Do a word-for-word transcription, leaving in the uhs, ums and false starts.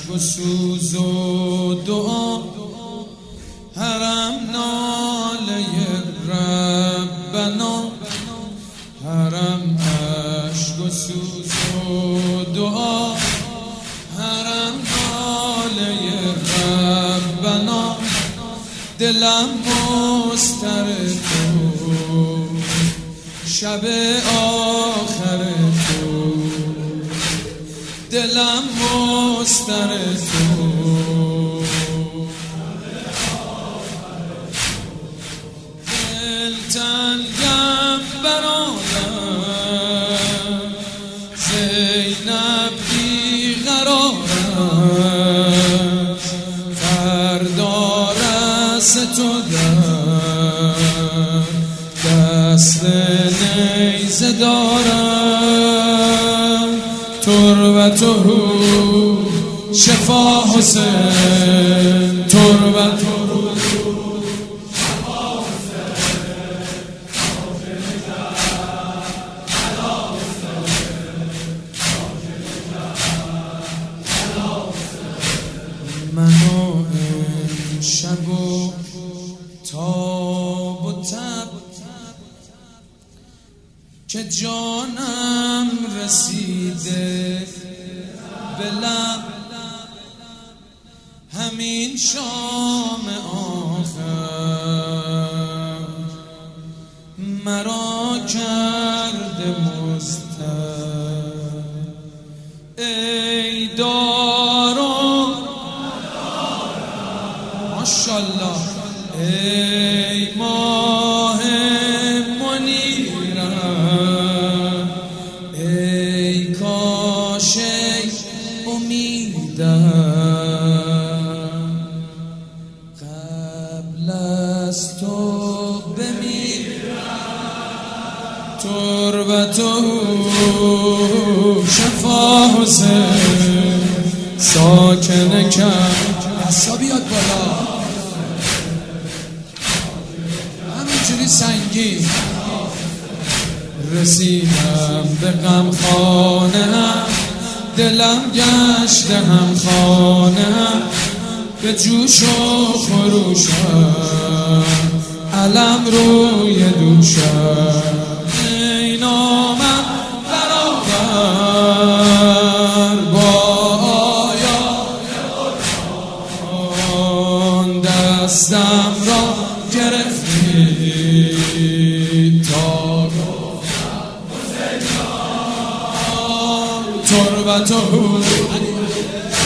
عشق و سوز و دعا، حرم ناله ربنا، حرم عشق و سوز و دعا، حرم ناله ربنا، دلم مستر تو شب آخر تو، دلم مستر تو دلتنگم برادر زینب بیقرار است، فردا رس تو در دست نیزه دارم، تربته شفا حسین، تربته منو امشب و تاب و تب که جانم رسیده به لب، همین شام آخر مرا کرده مضطر، ای دارو ماشالله، ای ماه منیرم، ای کاش امیدم قبل از تو بمیرم، تربته شفا حسین ساکن کم، دستا بیاد بالا همینجوری سنگین، رسیدم به غم خانه‌ام، دلم گشته هم خانه‌ام، به جوش و خروشم علم روی دوشم، ای نامم برابر با آیات قرآن، دستم را گرفتی تا گفتم تربته